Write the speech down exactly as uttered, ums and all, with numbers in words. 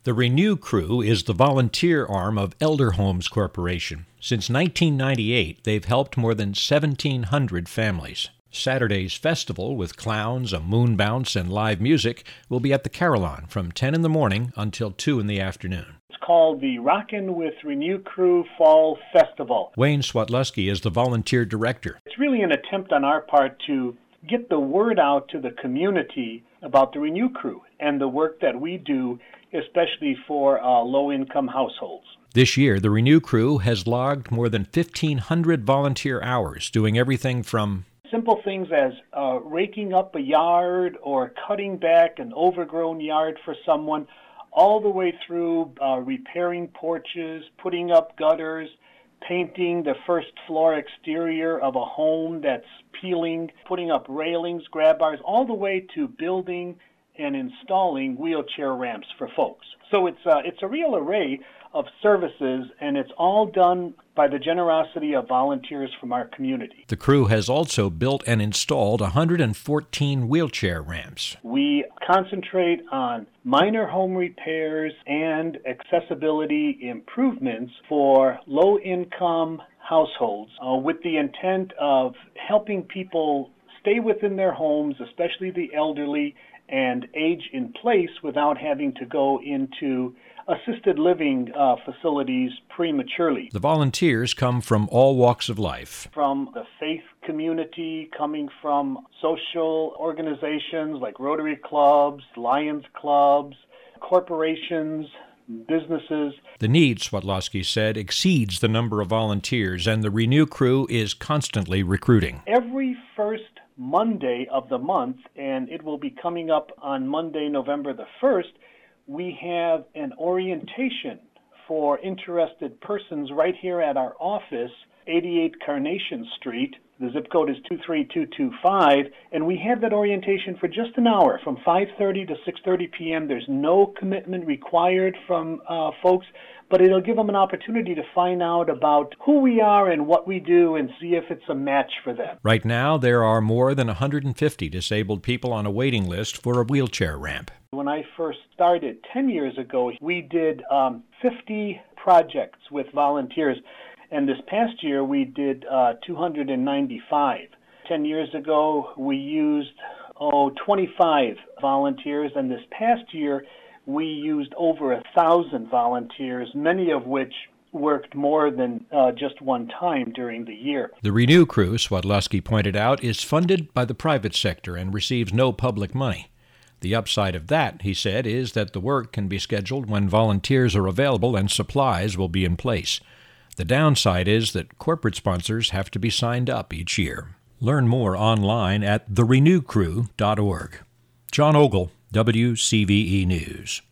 The Renew Crew is the volunteer arm of Elder Homes Corporation. Since nineteen ninety-eight, they've helped more than seventeen hundred families. Saturday's festival, with clowns, a moon bounce, and live music, will be at the Carillon from ten in the morning until two in the afternoon. It's called the Rockin' with Renew Crew Fall Festival. Wayne Swatlusky is the volunteer director. It's really an attempt on our part to get the word out to the community about the Renew Crew and the work that we do, especially for uh, low-income households. This year, the Renew Crew has logged more than fifteen hundred volunteer hours, doing everything from simple things as uh, raking up a yard or cutting back an overgrown yard for someone, all the way through uh, repairing porches, putting up gutters, painting the first floor exterior of a home that's peeling, putting up railings, grab bars, all the way to building and installing wheelchair ramps for folks. So it's uh, it's a real array of services, and it's all done by the generosity of volunteers from our community. The crew has also built and installed one hundred fourteen wheelchair ramps. We concentrate on minor home repairs and accessibility improvements for low-income households uh, with the intent of helping people stay within their homes, especially the elderly, and age in place without having to go into assisted living uh, facilities prematurely. The volunteers come from all walks of life. From the faith community, coming from social organizations like Rotary Clubs, Lions Clubs, corporations, businesses. The need, Swatlusky said, exceeds the number of volunteers, and the Renew Crew is constantly recruiting. Every first Monday of the month, and it will be coming up on Monday, November the first, we have an orientation for interested persons right here at our office, eighty-eight Carnation Street. The zip code is two three two two five, and we have that orientation for just an hour from five thirty to six thirty p.m. There's no commitment required from uh, folks, but it'll give them an opportunity to find out about who we are and what we do and see if it's a match for them. Right now, there are more than one hundred fifty disabled people on a waiting list for a wheelchair ramp. When I first started ten years ago, we did um, fifty projects with volunteers. And this past year, we did uh, two hundred ninety-five. Ten years ago, we used, oh, twenty-five volunteers. And this past year, we used over a thousand volunteers, many of which worked more than uh, just one time during the year. The Renew Crew, Swatlusky pointed out, is funded by the private sector and receives no public money. The upside of that, he said, is that the work can be scheduled when volunteers are available and supplies will be in place. The downside is that corporate sponsors have to be signed up each year. Learn more online at the renew crew dot org. John Ogle, W C V E News.